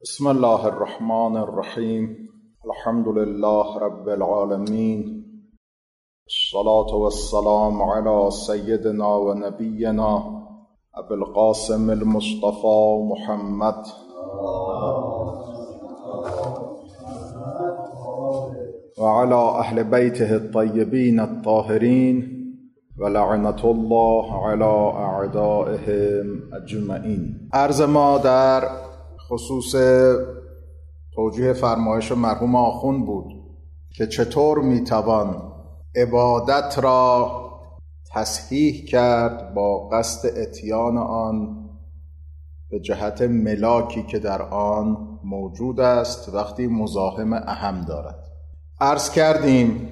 بسم الله الرحمن الرحیم. الحمد لله رب العالمین، الصلاة والسلام علی سیدنا و نبینا ابی القاسم المصطفى محمد و علی اهل بیته الطیبین الطاهرین و لعنت الله علی اعدائهم اجمعین. عرض ما در خصوص توجیه فرمایش مرحوم آخوند بود که چطور میتوان عبادت را تصحیح کرد با قصد اتیان آن به جهت ملاکی که در آن موجود است وقتی مزاحم اهم دارد. عرض کردیم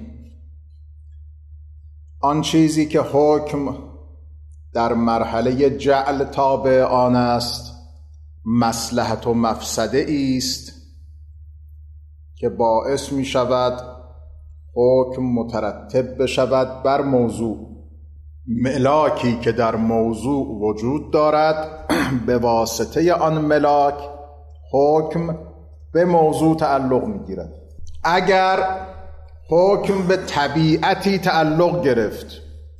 آن چیزی که حکم در مرحله جعل تابع آن است مصلحت و مفسده است که باعث می شود حکم مترتب بشود بر موضوع. ملاکی که در موضوع وجود دارد به واسطه آن ملاک حکم به موضوع تعلق می گیرد. اگر حکم به طبیعتی تعلق گرفت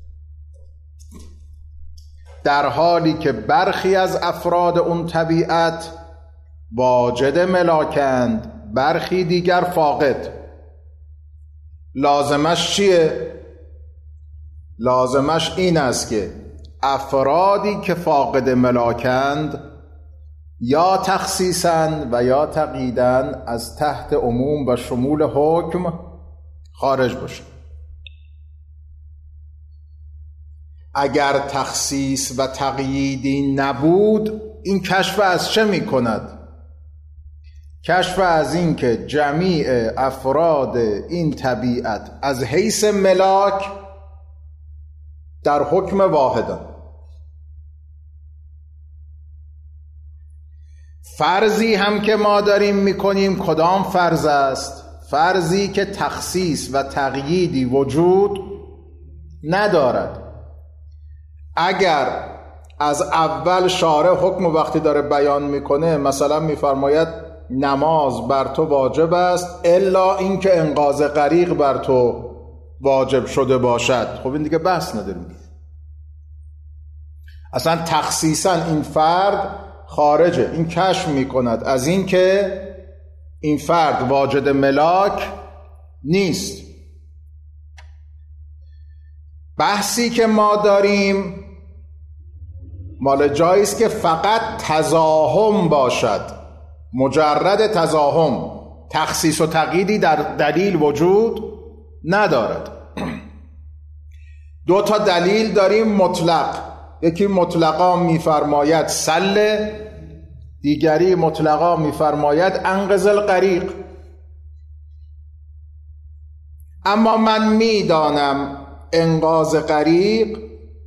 در حالی که برخی از افراد اون طبیعت واجد ملاکند برخی دیگر فاقد، لازمش چیه؟ لازمش این است که افرادی که فاقد ملاکند یا تخصیصاً و یا تقییداً از تحت عموم و شمول حکم خارج باشند. اگر تخصیص و تقییدی نبود این کشف از چه می کند؟ کشف از این که جمیع افراد این طبیعت از حیث ملاک در حکم واحدند. فرضی هم که ما داریم میکنیم کدام فرض است؟ فرضی که تخصیص و تقییدی وجود ندارد. اگر از اول شارع حکم وقتی داره بیان میکنه مثلا میفرماید نماز بر تو واجب است الا اینکه انقاذ غریق بر تو واجب شده باشد، خب این دیگه بحث نداریم. اصلا تخصیصا این فرد خارجه، این کشف میکند از این که این فرد واجد ملاک نیست. بحثی که ما داریم مال جاییست که فقط تزاحم باشد، مجرد تزاحم، تخصیص و تقییدی در دلیل وجود ندارد. دو تا دلیل داریم مطلق، یکی مطلقا میفرماید سل، دیگری مطلقا میفرماید انقذ الغریق. اما من میدانم انقاذ غریق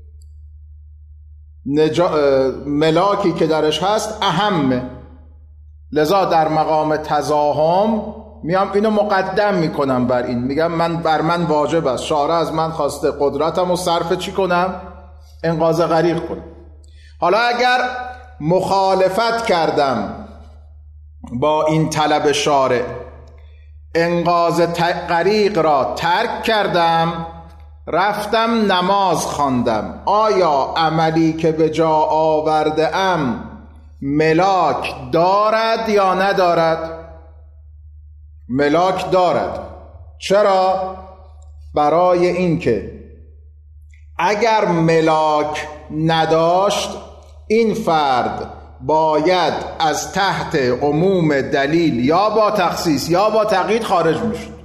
ملاکی که درش هست اهمه، لذا در مقام تزاحم میام اینو مقدم میکنم بر این، میگم بر من واجب است، شارع از من خواسته قدرتم و صرف چی کنم؟ انقاذ غریق کنم. حالا اگر مخالفت کردم با این طلب شارع، انقاذ غریق را ترک کردم، رفتم نماز خواندم، آیا عملی که به جا آورده ام ملاک دارد یا ندارد؟ ملاک دارد. چرا؟ برای اینکه اگر ملاک نداشت این فرد باید از تحت عموم دلیل یا با تخصیص یا با تقیید خارج میشد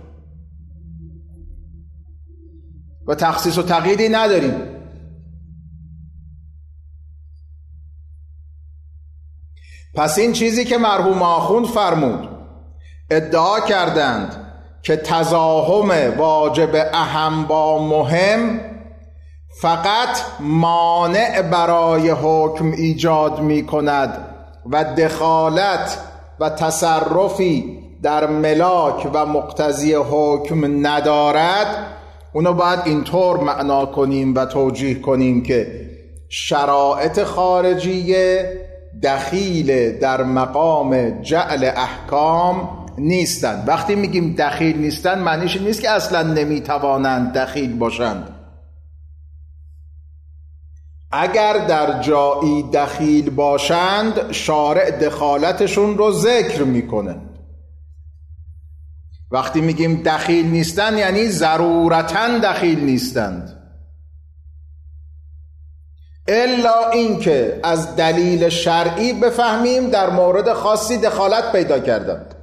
و تخصیص و تقییدی نداریم. پس این چیزی که مرحوم آخوند فرمود، ادعا کردند که تزاحم واجب اهم با مهم فقط مانع برای حکم ایجاد می کند و دخالت و تصرفی در ملاک و مقتضی حکم ندارد، اونو باید اینطور معنا کنیم و توجیه کنیم که شرایط خارجیه دخیل در مقام جعل احکام نیستند. وقتی میگیم دخیل نیستند معنیش نیست که اصلا نمیتوانند دخیل باشند. اگر در جایی دخیل باشند شارع دخالتشون رو ذکر میکنه. وقتی میگیم دخیل نیستند یعنی ضرورتاً دخیل نیستند، الا اینکه از دلیل شرعی بفهمیم در مورد خاصی دخالت پیدا کردند.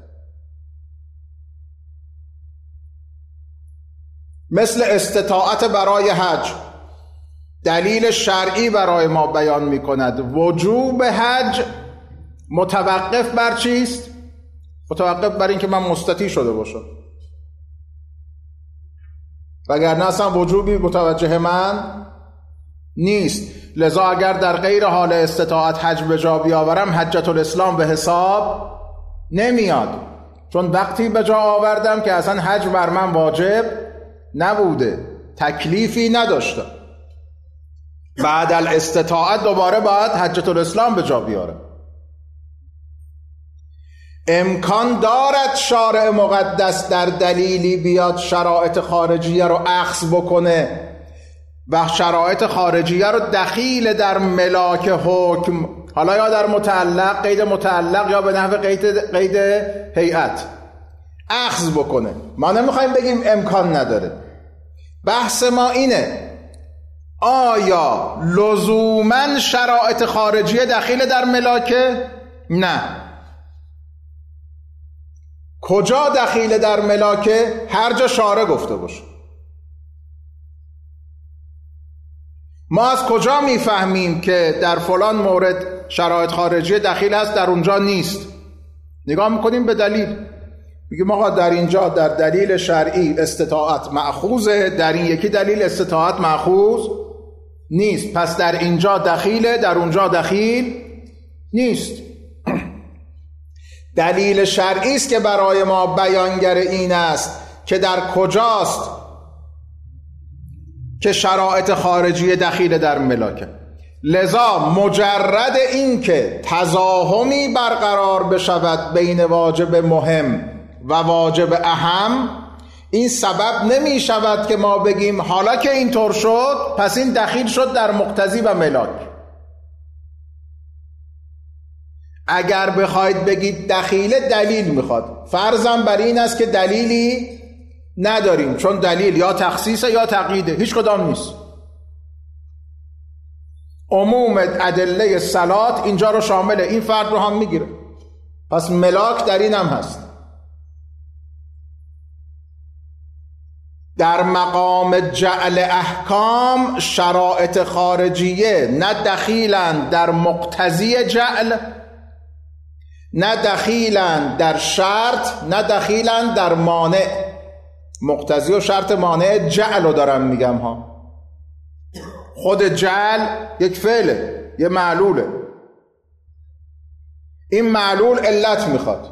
مثل استطاعت برای حج، دلیل شرعی برای ما بیان می کند وجوب حج متوقف بر چیست؟ متوقف بر این که من مستطیع شده باشم، وگرنه اصلا وجوبی متوجه من نیست. لذا اگر در غیر حال استطاعت حج به جا بیاورم حجت الاسلام به حساب نمیاد، چون وقتی به جا آوردم که اصلا حج بر من واجب نبوده، تکلیفی نداشتم. بعد الاستطاعت دوباره باید حجت الاسلام به جا بیاره. امکان دارد شارع مقدس در دلیلی بیاد شرایط خارجیه رو اخذ بکنه و شرایط خارجیه رو دخیل در ملاک حکم، حالا یا در متعلق، قید متعلق، یا به نحو قید هیئت اخذ بکنه. ما نمیخوایم بگیم امکان نداره، بحث ما اینه آیا لزوماً شرایط خارجیه دخیل در ملاکه؟ نه. کجا دخیل در ملاکه؟ هر جا شارع گفته باشه. ما از کجا میفهمیم که در فلان مورد شرایط خارجیه دخیل هست در اونجا نیست؟ نگاه میکنیم به دلیل، میگیم آقا در اینجا در دلیل شرعی استطاعت مأخوذه، در این یکی دلیل استطاعت مأخوذ نیست، پس در اینجا دخیله، در اونجا دخیل نیست. دلیل شرعی است که برای ما بیانگر این است که در کجاست که شرایط خارجی دخیل در ملاکه. لذا مجرد این که تزاحمی برقرار بشود بین واجب مهم و واجب اهم، این سبب نمی شود که ما بگیم حالا که اینطور شد پس این دخیل شد در مقتضی و ملاک. اگر بخواید بگید دخیله، دلیل میخواد. فرضم بر این است که دلیلی نداریم، چون دلیل یا تخصیصه یا تقییده، هیچ کدام نیست. عموم ادله صلات اینجا رو شامله، این فرد رو هم میگیره، پس ملاک در این هم هست. در مقام جعل احکام شرایط خارجیه نه دخیلن در مقتضی جعل، نه دخیلن در شرط، نه دخیلن در مانع. مقتضی و شرط مانع جعل رو دارم میگم ها. خود جعل یک فعله، یه معلوله. این معلول علت میخواد،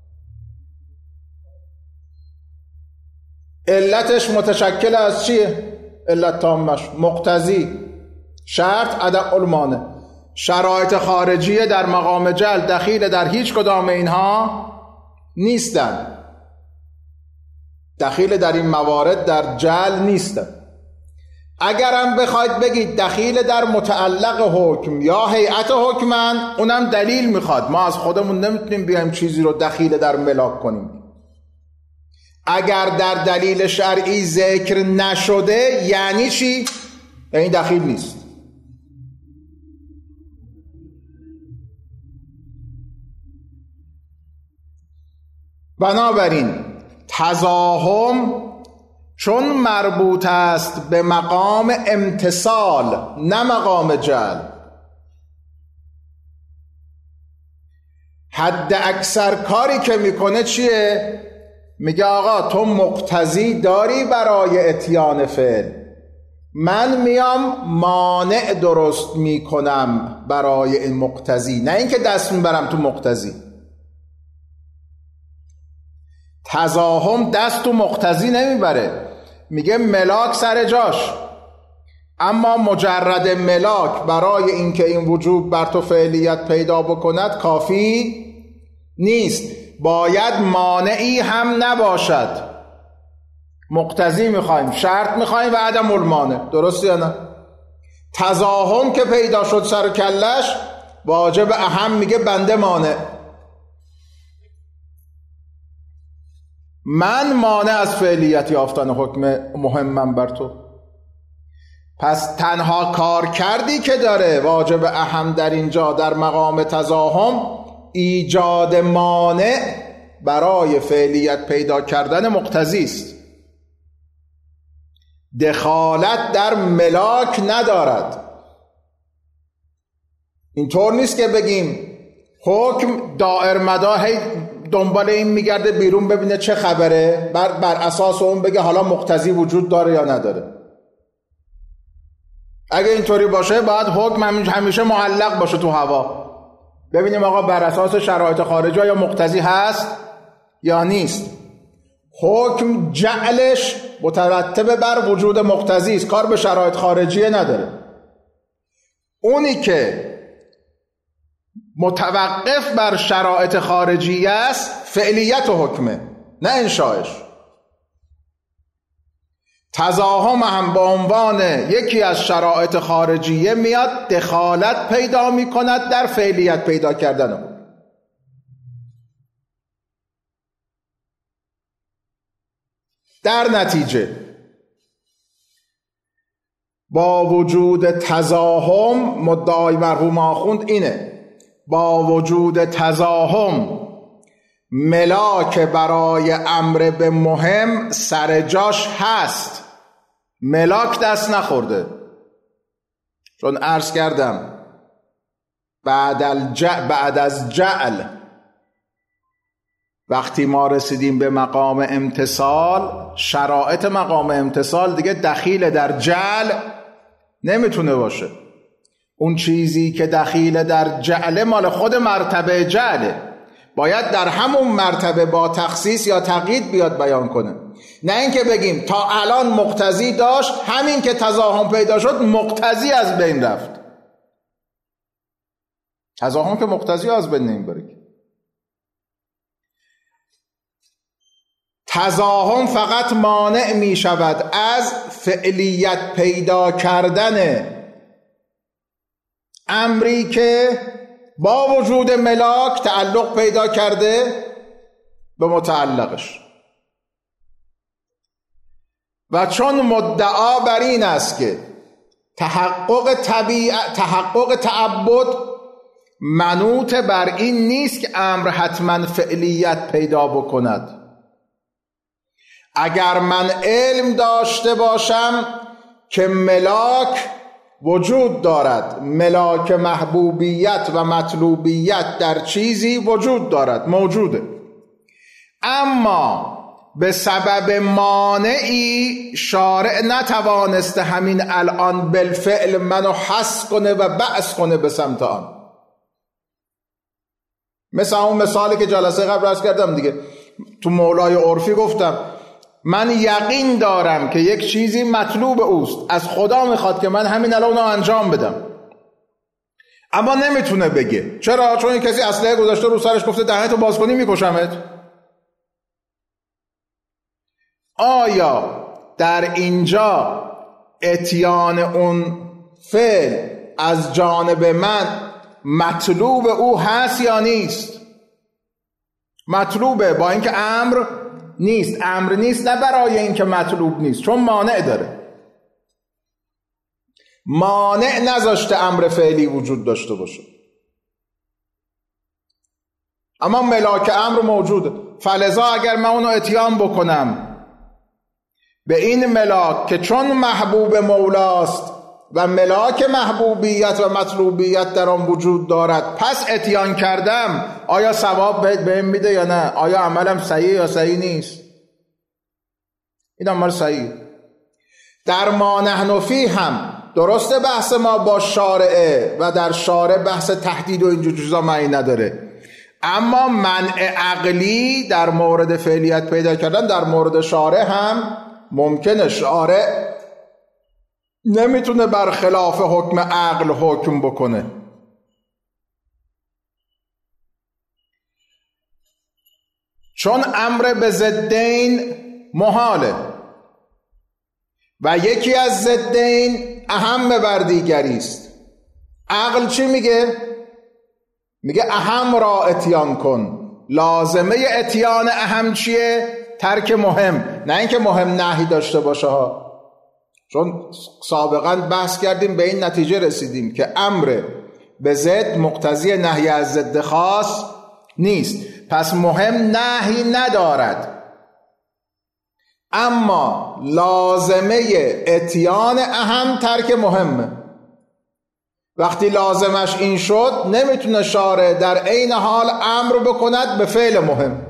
علتش متشکل از چیه؟ علت تامش مقتضی، شرط، عدم المانع. شرایط خارجیه در مقام جعل دخیل در هیچ کدام اینها نیستن، دخیل در این موارد در جعل نیستن. اگرم بخواید بگید دخیل در متعلق حکم یا هیئت حکمن، اونم دلیل میخواد. ما از خودمون نمیتونیم بیایم چیزی رو دخیل در ملاک کنیم. اگر در دلیل شرعی ذکر نشده یعنی چی؟ یعنی دخیل نیست. بنابراین تزاحم چون مربوط است به مقام امتثال نه مقام جعل، حد اکثر کاری که میکنه چیه؟ میگه آقا تو مقتضی داری برای اتیان فعل، من میام مانع درست میکنم برای این مقتضی، نه اینکه دست میبرم تو مقتضی. تزاحم دست تو مقتضی نمیبره، میگه ملاک سر جاش. اما مجرد ملاک برای اینکه این وجوب بر تو فعلیت پیدا بکند کافی نیست، باید مانعی هم نباشد. مقتضی میخوایم، شرط میخوایم و عدم المانع، درست یا نه؟ تزاحم که پیدا شد سر و کلش، واجب اهم میگه بنده مانع. من مانع از فعلیت یافتن حکم مهمم بر تو. پس تنها کار کردی که داره واجب اهم در اینجا در مقام تزاحم ایجاد مانع برای فعلیت پیدا کردن مقتضی است. دخالت در ملاک ندارد. اینطور نیست که بگیم حکم دائر مدار هی دنبال این میگرده بیرون ببینه چه خبره، بر اساس اون بگه حالا مقتضی وجود داره یا نداره. اگه اینطوری باشه باید حکم همیشه معلق باشه تو هوا، ببینیم آقا بر اساس شرایط خارجی یا مقتضی هست یا نیست. حکم جعلش مترتب بر وجود مقتضی است، کار به شرایط خارجی نداره. اونی که متوقف بر شرایط خارجی است فعلیت و حکمه، نه انشایش. تزاحم هم به عنوان یکی از شرایط خارجیه میاد دخالت پیدا می کند در فعلیت پیدا کردن. در نتیجه با وجود تزاحم، مدعای مرحوم آخوند اینه، با وجود تزاحم ملاک برای امر به مهم سر جاش هست، ملاک دست نخورده. چون عرض کردم بعد از جعل وقتی ما رسیدیم به مقام امتثال، شرایط مقام امتثال دیگه دخیل در جعل نمیتونه باشه. اون چیزی که دخیل در جعل مال خود مرتبه جعله، باید در همون مرتبه با تخصیص یا تقیید بیاد بیان کنه، نه اینکه بگیم تا الان مقتضی داشت، همین که تزاحم پیدا شد مقتضی از بین رفت. تزاحم که مقتضی از بین نمیبره. تزاحم فقط مانع می شود از فعلیت پیدا کردن امری که با وجود ملاک تعلق پیدا کرده به متعلقش. و چون مدعا بر این است که تحقق تعبد منوط بر این نیست که امر حتما فعلیت پیدا بکند. اگر من علم داشته باشم که ملاک وجود دارد، ملاک محبوبیت و مطلوبیت در چیزی وجود دارد، موجوده، اما به سبب مانعی شارع نتوانسته همین الان بالفعل منو حس کنه و بعث کنه به سمت آن. مثل اون مثالی که جلسه قبل عرض کردم دیگه، تو مولای عرفی گفتم من یقین دارم که یک چیزی مطلوب اوست، از خدا میخواد که من همین الان اونو انجام بدم، اما نمیتونه بگه. چرا؟ چون این کسی اسلحه گذاشته رو سرش گفته دهنتو باز کنی میکشمت. آیا در اینجا اتیان اون فعل از جانب من مطلوب او هست یا نیست؟ مطلوبه، با اینکه امر نیست. امر نیست نه برای اینکه مطلوب نیست، چون مانع داره. مانع نذاشته امر فعلی وجود داشته باشه، اما ملاک امر موجوده. فلذا اگر من اونو اتیان بکنم به این ملاک که چون محبوب مولاست و ملاک محبوبیت و مطلوبیت در آن وجود دارد، پس اتیان کردم، آیا ثواب بهم میده یا نه؟ آیا عملم صحیح یا صحیح نیست؟ این عمل صحیح. در ما نحن فیه هم درسته بحث ما با شارعه و در شارع بحث تحدید و اینجور چیزا معنی نداره، اما منع عقلی در مورد فعلیت پیدا کردن در مورد شارع هم ممکنه. شارع نمیتونه برخلاف حکم عقل حکم بکنه. چون امر به ضدین محاله و یکی از ضدین اهم بر دیگری است. عقل چی میگه؟ میگه اهم را اتیان کن. لازمه اتیان اهم چیه؟ ترک مهم، نه اینکه مهم نهی داشته باشه ها. چون سابقا بحث کردیم به این نتیجه رسیدیم که امر به ضد مقتضی نهی از ضد خاص نیست، پس مهم نهی ندارد، اما لازمه اتیان اهم ترک مهمه. وقتی لازمش این شد نمیتونه شارع در عین حال امر بکند به فعل مهم.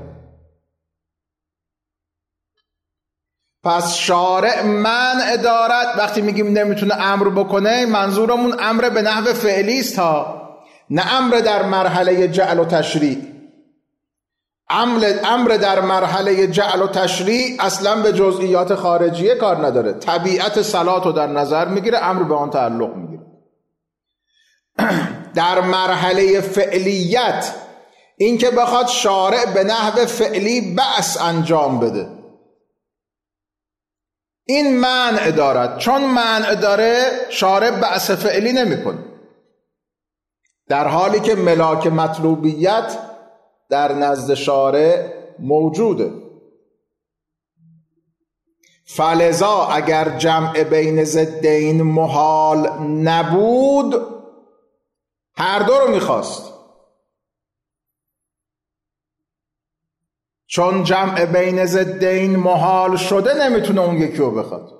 پس شارع منع دارد. وقتی میگیم نمیتونه امر بکنه منظورمون امر به نحو فعلی است ها، نه امر در مرحله جعل و تشریع. امر در مرحله جعل و تشریع اصلا به جزئیات خارجیه کار نداره، طبیعت صلات رو در نظر میگیره، امر به آن تعلق میگیره. در مرحله فعلیت این که بخواد شارع به نحو فعلی بعث انجام بده این منع دارد. چون منع داره شارع بعث فعلی نمیکنه، در حالی که ملاک مطلوبیت در نزد شارع موجوده. فلذا اگر جمع بین ضدین محال نبود هر دو رو میخواست. چون جمع بین ضدین محال شده نمیتونه اون یکی رو بخواد.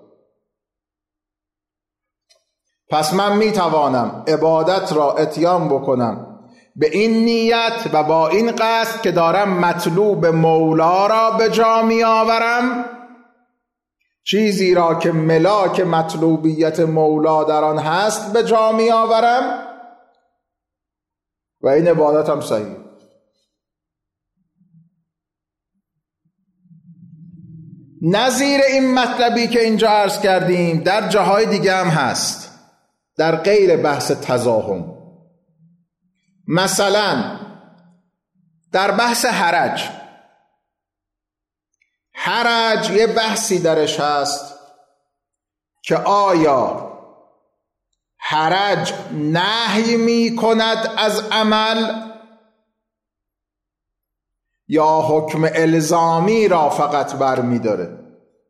پس من میتوانم عبادت را اتیان بکنم به این نیت و با این قصد که دارم مطلوب مولا را به جا می آورم، چیزی را که ملاک مطلوبیت مولا در آن هست به جا می آورم و این عبادت هم صحیح. نظیر این مطلبی که اینجا عرض کردیم در جاهای دیگه هم هست، در غیر بحث تزاحم. مثلا در بحث حرج یه بحثی درش هست که آیا حرج نهی می کند از عمل یا حکم الزامی را فقط برمی داره.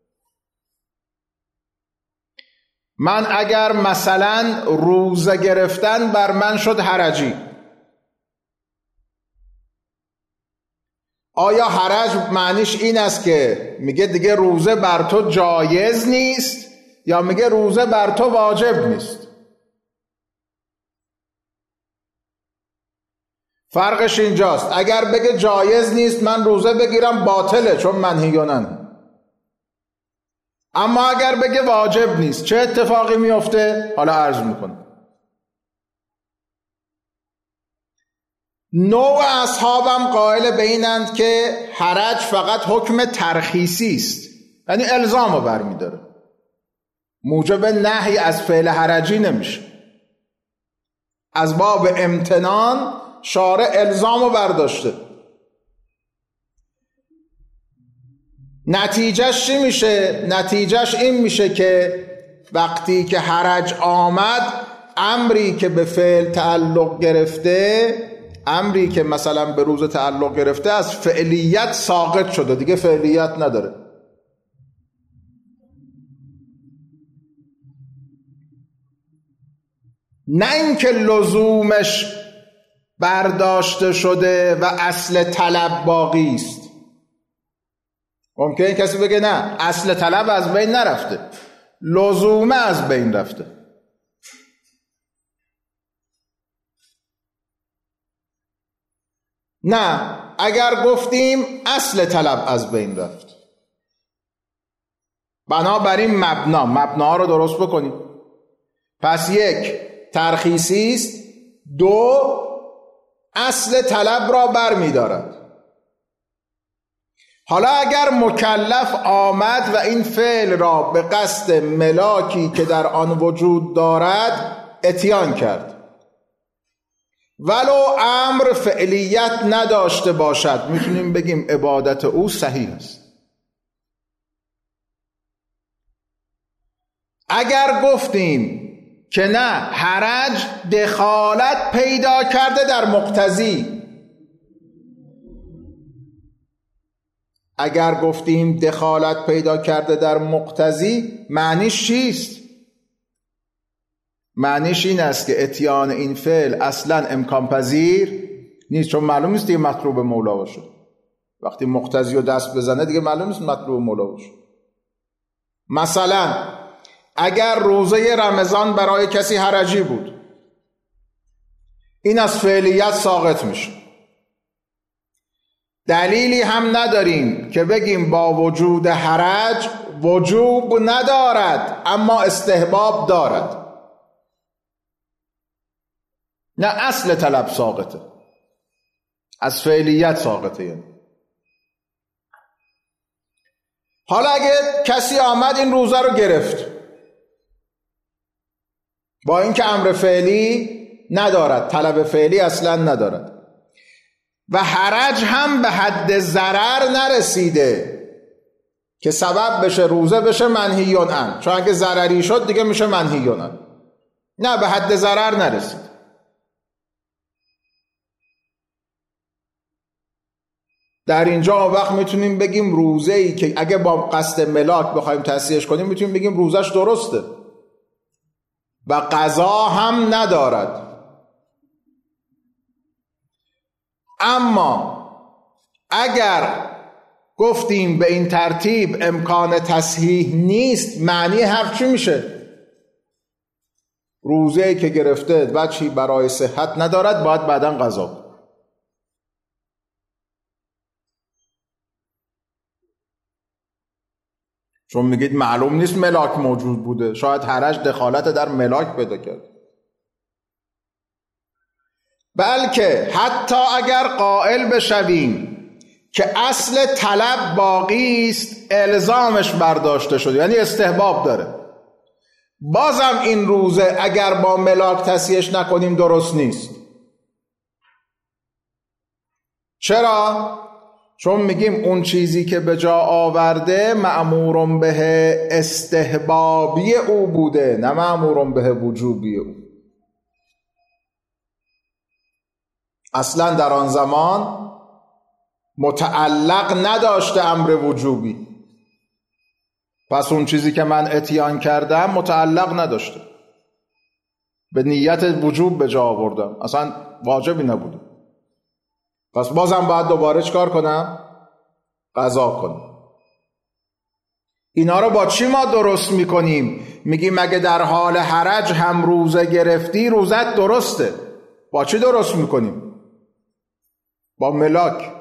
من اگر مثلا روزه گرفتن بر من شد حرجی، آیا حرج معنیش این است که میگه دیگه روزه بر تو جایز نیست یا میگه روزه بر تو واجب نیست؟ فرقش اینجاست. اگر بگه جایز نیست من روزه بگیرم باطله چون منهیونن، اما اگر بگه واجب نیست چه اتفاقی میفته؟ حالا عرض میکنم. نوع اصحابم قائل به اینند که حرج فقط حکم ترخیصی است، یعنی الزام رو برمی داره، موجب نهی از فعل حرجی نمیشه. از باب امتنان شارع الزام رو برداشته. نتیجهش چی میشه؟ نتیجهش این میشه که وقتی که حرج آمد امری که به فعل تعلق گرفته، امری که مثلا به روز تعلق گرفته از فعلیت ساقط شده، دیگه فعلیت نداره. نه اینکه لزومش برداشته شده و اصل طلب باقی است. ممکنه کسی بگه نه اصل طلب از بین نرفته، لزومه از بین رفته. نه، اگر گفتیم اصل طلب از بین رفت، بنابراین مبنا رو درست بکنیم. پس یک ترخیصی است، دو اصل طلب را بر می دارد. حالا اگر مکلف آمد و این فعل را به قصد ملاکی که در آن وجود دارد اتیان کرد، ولو امر فعلیت نداشته باشد، میتونیم بگیم عبادت او صحیح است. اگر گفتیم که نه، حرج دخالت پیدا کرده در مقتضی، اگر گفتیم دخالت پیدا کرده در مقتضی، معنیش چیست؟ معنیش این است که اتیان این فعل اصلا امکان پذیر نیست، چون معلوم نیست دیگه مطلوب مولا باشه. وقتی مقتضی رو دست بزنه دیگه معلوم نیست مطلوب مولا باشه. مثلا اگر روزه رمضان برای کسی حرجی بود، این از فعلیت ساقط میشه. دلیلی هم نداریم که بگیم با وجود حرج وجوب ندارد اما استحباب دارد. نه، اصل طلب ساقطه، از فعلیت ساقطه. یعنی حالا اگه کسی آمد این روزه رو گرفت با اینکه امر فعلی ندارد، طلب فعلی اصلا ندارد و حرج هم به حد ضرر نرسیده که سبب بشه روزه بشه منهی عنه، چون اگه ضرری شد دیگه میشه منهی عنه. نه، به حد ضرر نرسید. در اینجا وقت میتونیم بگیم روزه‌ای که اگه با قصد ملاک بخوایم تصحیحش کنیم میتونیم بگیم روزش درسته و قضا هم ندارد. اما اگر گفتیم به این ترتیب امکان تصحیح نیست، معنی حرف چی میشه؟ روزه‌ای که گرفته وجهی برای صحت ندارد، باید بعداً قضا کنه. چون میگید معلوم نیست ملاک موجود بوده، شاید حرج دخالت در ملاک پیدا کرد. بلکه حتی اگر قائل بشویم که اصل طلب باقی است، الزامش برداشته شده، یعنی استحباب داره، بازم این روزه اگر با ملاک تصحیحش نکنیم درست نیست. چرا؟ چون میگیم اون چیزی که به جا آورده مأمورم به استحبابی او بوده، نه مأمورم به وجوبی او. اصلا در آن زمان متعلق نداشته امر وجوبی، پس اون چیزی که من اتیان کردم متعلق نداشته، به نیت وجوب به جا آوردم، اصلا واجبی نبوده. پس بازم باید دوباره چکار کنم؟ قضا کنم. اینا رو با چی ما درست میکنیم؟ میگیم اگه در حال حرج هم روزه گرفتی روزت درسته. با چی درست میکنیم؟ با ملاک.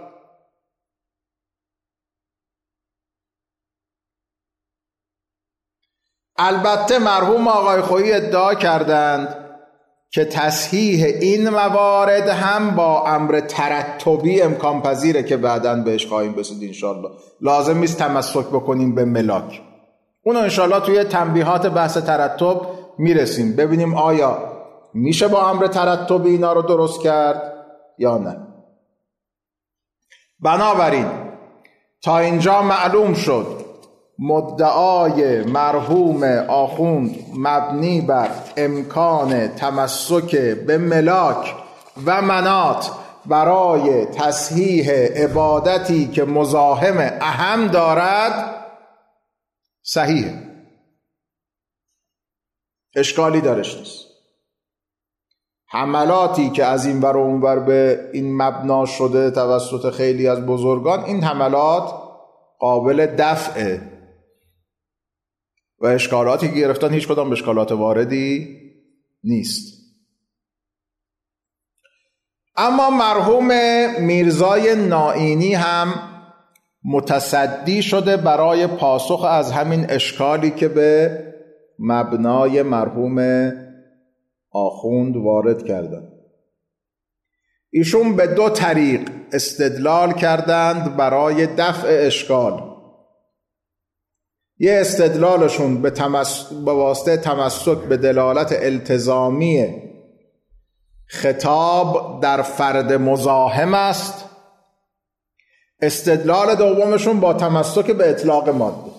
البته مرحوم آقای خویی ادعا کردند که تصحیح این موارد هم با امر ترتبی امکان پذیره که بعداً بهش خواهیم رسید انشالله. لازم نیست تمسک بکنیم به ملاک. اونو انشالله توی تنبیهات بحث ترتب میرسیم، ببینیم آیا میشه با امر ترتبی اینا رو درست کرد یا نه. بنابراین تا اینجا معلوم شد مدعای مرحوم آخوند مبنی بر امکان تمسک به ملاک و منات برای تصحیح عبادتی که مزاحم اهم دارد صحیحه، اشکالی درش نیست. حملاتی که از این ور و اون ور به این مبنا شده توسط خیلی از بزرگان، این حملات قابل دفعه و اشکالاتی که گرفتن هیچ کدام اشکالات واردی نیست. اما مرحوم میرزای نائینی هم متصدی شده برای پاسخ از همین اشکالی که به مبنای مرحوم آخوند وارد کردن. ایشون به 2 طریق استدلال کردند برای دفع اشکال. یه استدلالشون به واسطه تمسک به دلالت التزامی خطاب در فرد مزاحم است. استدلال دومشون با تمسک به اطلاق ماده.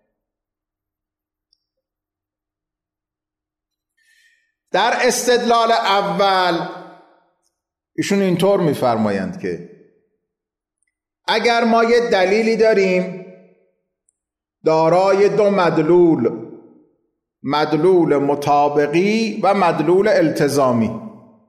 در استدلال اول ایشون اینطور می‌فرمایند که اگر ما یه دلیلی داریم دارای 2 مدلول مطابقی و مدلول التزامی،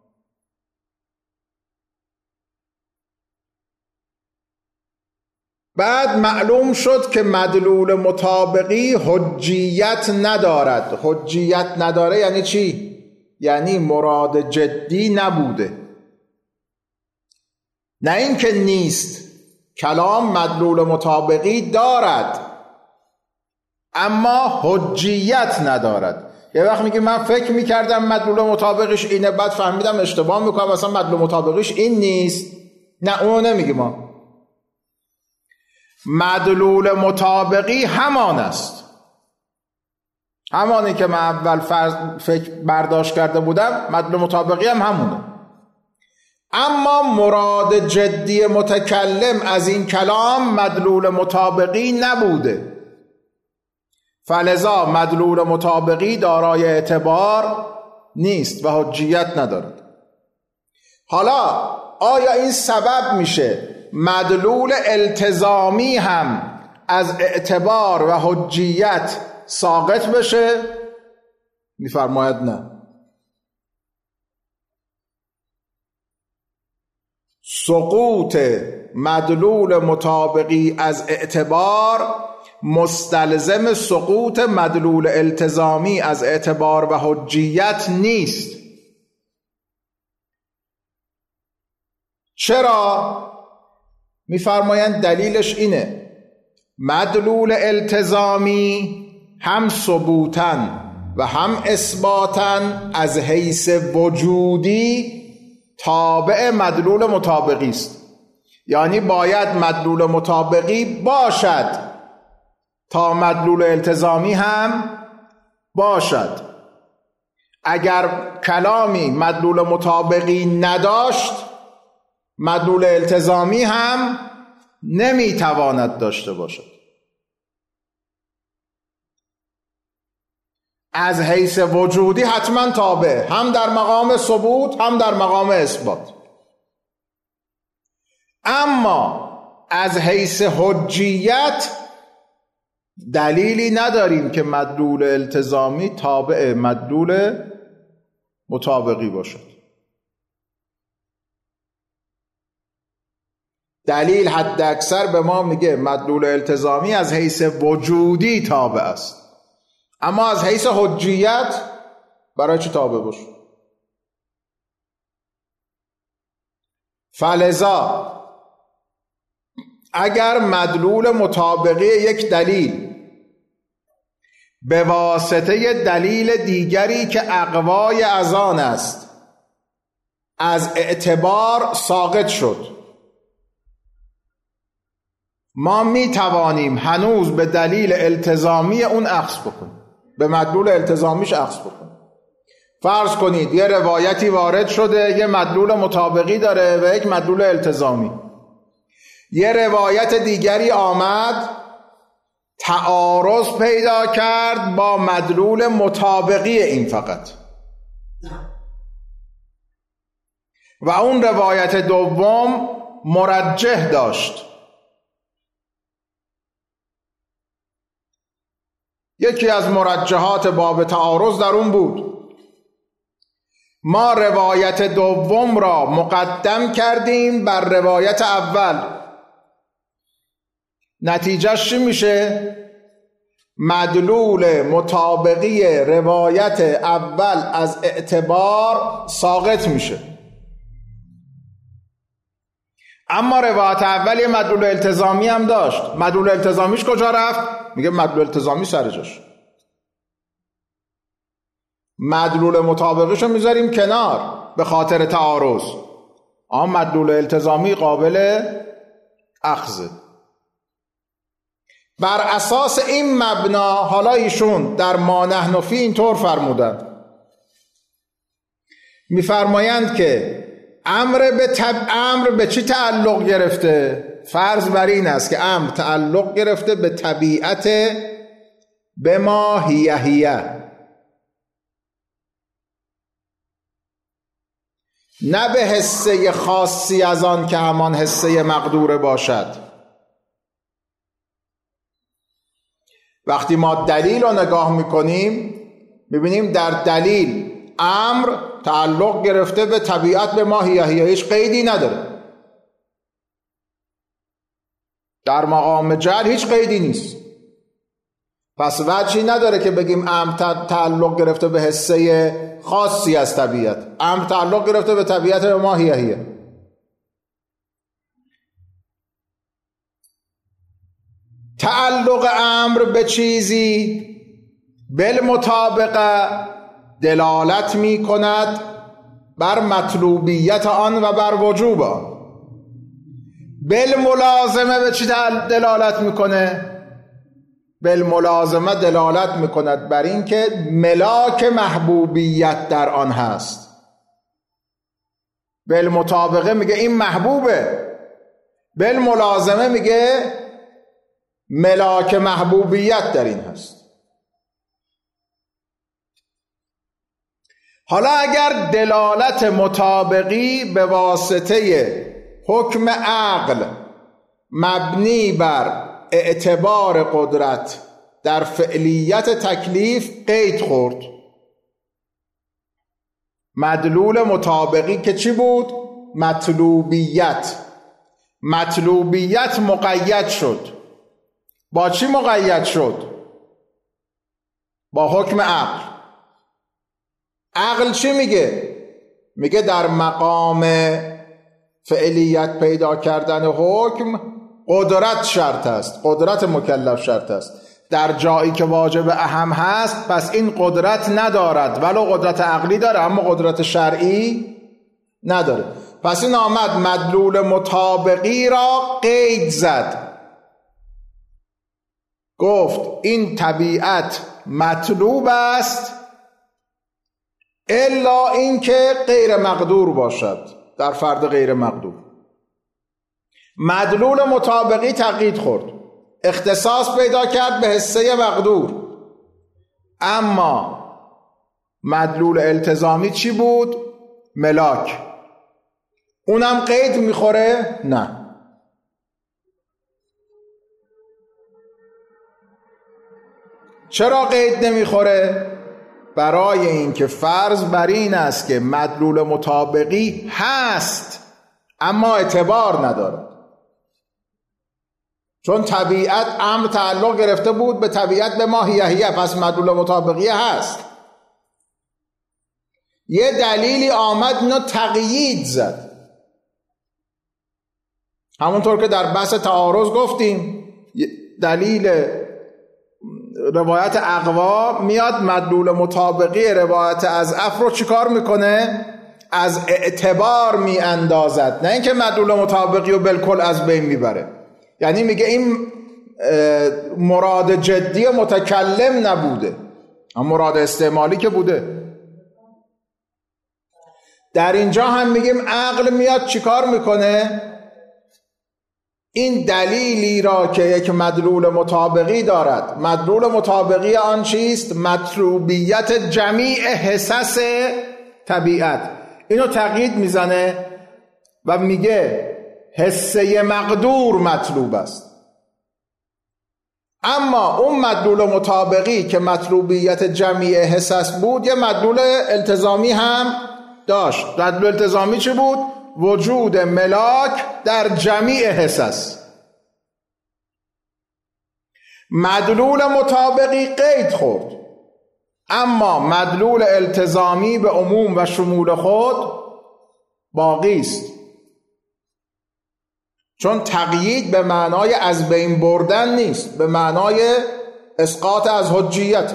بعد معلوم شد که مدلول مطابقی حجیت ندارد. حجیت نداره یعنی چی؟ یعنی مراد جدی نبوده، نه اینکه نیست. کلام مدلول مطابقی دارد اما حجیت ندارد. یه وقت میگه من فکر میکردم مدلول مطابقش اینه، بعد فهمیدم اشتباه میکنم، اصلا مدلول مطابقش این نیست. نه، اونو نمیگه. ما مدلول مطابقی همان است، همانی که من اول فکر برداشت کرده بودم، مدلول مطابقی هم همونه. اما مراد جدی متکلم از این کلام مدلول مطابقی نبوده، فلذا مدلول مطابقی دارای اعتبار نیست و حجیت ندارد. حالا آیا این سبب میشه مدلول التزامی هم از اعتبار و حجیت ساقط بشه؟ میفرماید نه. سقوط مدلول مطابقی از اعتبار مستلزم سقوط مدلول التزامی از اعتبار و حجیت نیست. چرا؟ میفرمایند دلیلش اینه مدلول التزامی هم ثبوتاً و هم اثباتاً از حیث وجودی تابع مدلول مطابقی است. یعنی باید مدلول مطابقی باشد تا مدلول التزامی هم باشد. اگر کلامی مدلول مطابقی نداشت، مدلول التزامی هم نمیتواند داشته باشد. از حیث وجودی حتما تابع، هم در مقام ثبوت هم در مقام اثبات. اما از حیث حجیت دلیلی نداریم که مدلول التزامی تابع مدلول مطابقی باشد. دلیل حد اکثر به ما میگه مدلول التزامی از حیث وجودی تابع است، اما از حیث حجیت برای چی تابع باشه؟ فلذا اگر مدلول مطابقی یک دلیل به واسطه دلیل دیگری که اقوای از آن است از اعتبار ساقط شد، ما می توانیم هنوز به دلیل التزامی اون اخذ بکنیم، به مدلول التزامیش اخذ بکنیم. فرض کنید یه روایتی وارد شده، یه مدلول مطابقی داره و یک مدلول التزامی. یه روایت دیگری آمد تعارض پیدا کرد با مدلول مطابقی این فقط، و اون روایت دوم مرجح داشت. یکی از مرجحات باب تعارض در اون بود. ما روایت دوم را مقدم کردیم بر روایت اول. نتیجهش چی میشه؟ مدلول مطابقی روایت اول از اعتبار ساقط میشه. اما روایت اول یه مدلول التزامی هم داشت. مدلول التزامیش کجا رفت؟ میگه مدلول التزامی سر جاش. مدلول مطابقیشو میذاریم کنار به خاطر تعارض. مدلول التزامی قابل اخذه. بر اساس این مبنا حالا ایشون در ما نحن فی اینطور فرمودن، میفرمایند که امر به چی تعلق گرفته؟ فرض بر این است که امر تعلق گرفته به طبیعت به ما هیه، نه به حسه خاصی از آن که همان حسه مقدوره باشد. وقتی ما دلیل رو نگاه میکنیم میبینیم در دلیل امر تعلق گرفته به طبیعت به ما هیه، هیچ قیدی نداره. در مقام جعل هیچ قیدی نیست، پس وجهی نداره که بگیم امر تعلق گرفته به حسه خاصی از طبیعت. امر تعلق گرفته به طبیعت به ما هیه. تعلق امر به چیزی بالمطابقه دلالت می کند بر مطلوبیت آن و بر وجوب آن. بالملازمه به چی دلالت میکنه؟ بالملازمه دلالت میکند بر این که ملاک محبوبیت در آن هست. بالمطابقه میگه این محبوبه، بالملازمه میگه ملاک محبوبیت در این هست. حالا اگر دلالت مطابقی به واسطه حکم عقل مبنی بر اعتبار قدرت در فعلیت تکلیف قید خورد، مدلول مطابقی که چی بود؟ مطلوبیت. مطلوبیت مقید شد. با چی مقید شد؟ با حکم عقل. عقل چی میگه؟ میگه در مقام فعلیت پیدا کردن حکم قدرت شرط است، قدرت مکلف شرط است. در جایی که واجب اهم هست پس این قدرت ندارد، ولو قدرت عقلی داره اما قدرت شرعی نداره. پس این آمد مدلول مطابقی را قید زد، گفت این طبیعت مطلوب است الا اینکه غیر مقدور باشد، در فرد غیر مقدور. مدلول مطابقی تقیید خورد، اختصاص پیدا کرد به حسه مقدور. اما مدلول التزامی چی بود؟ ملاک. اونم قید میخوره؟ نه. چرا قید نمیخوره؟ برای اینکه فرض بر این است که مدلول مطابقی هست اما اعتبار نداره، چون طبیعت امر تعلق گرفته بود به طبیعت به ما هیه، پس مدلول مطابقی هست. یه دلیلی آمد اینو تقیید زد، همونطور که در بحث تعارض گفتیم دلیل روایت اقوا میاد مدلول مطابقی روایت از اف رو چیکار میکنه؟ از اعتبار میاندازد، نه اینکه مدلول مطابقی رو بالکل از بین میبره. یعنی میگه این مراد جدی متکلم نبوده، اما مراد استعمالی که بوده. در اینجا هم میگیم عقل میاد چیکار میکنه؟ این دلیلی را که یک مدلول مطابقی دارد، مدلول مطابقی آن چیست؟ مطلوبیت جمیع حسس طبیعت، اینو تقیید میزنه و میگه حسه مقدور مطلوب است. اما اون مدلول مطابقی که مطلوبیت جمیع حسس بود یه مدلول التزامی هم داشت. مدلول التزامی چی بود؟ وجود ملاک در جمیع حسس. مدلول مطابقی قید خورد، اما مدلول التزامی به عموم و شمول خود باقی است، چون تقیید به معنای از بین بردن نیست، به معنای اسقاط از حجیت.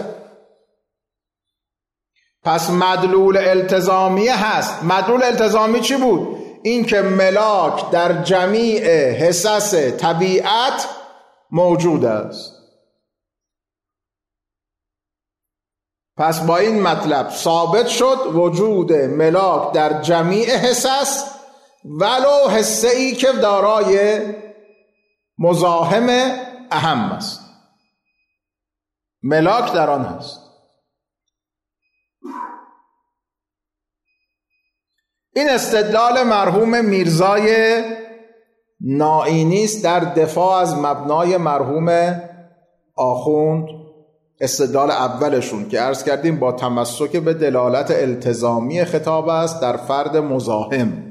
پس مدلول التزامی هست. مدلول التزامی چی بود؟ این که ملاک در جمیع حصص طبیعت موجود است. پس با این مطلب ثابت شد وجود ملاک در جمیع حصص، ولو حصه‌ای که دارای مزاحم اهم است، ملاک در آن هست. این استدلال مرحوم میرزای نائینی است در دفاع از مبنای مرحوم آخوند، استدلال اولشون که عرض کردیم با تمسک به دلالت التزامی خطاب است در فرد مزاحم.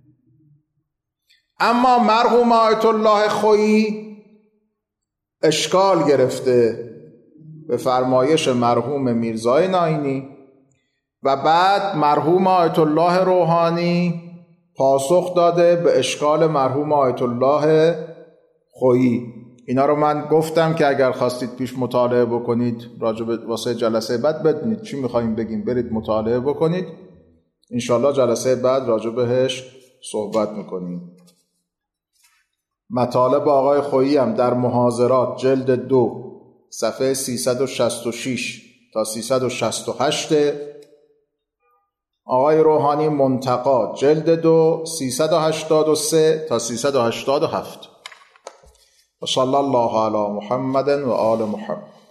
اما مرحوم آیت الله خویی اشکال گرفته به فرمایش مرحوم میرزای نائینی و بعد مرحوم آیت الله روحانی پاسخ داده به اشکال مرحوم آیت الله خویی. اینا رو من گفتم که اگر خواستید پیش مطالعه بکنید راجع به واسه جلسه بعد بدونید چی میخوایم بگیم، برید مطالعه بکنید، انشالله جلسه بعد راجع بهش صحبت میکنیم. مطالب آقای خویی هم در محاضرات جلد 2 صفحه 366 تا 368، آقای روحانی منتقا جلد 2 383 تا 387. و صلی الله علی محمد و آل محمد.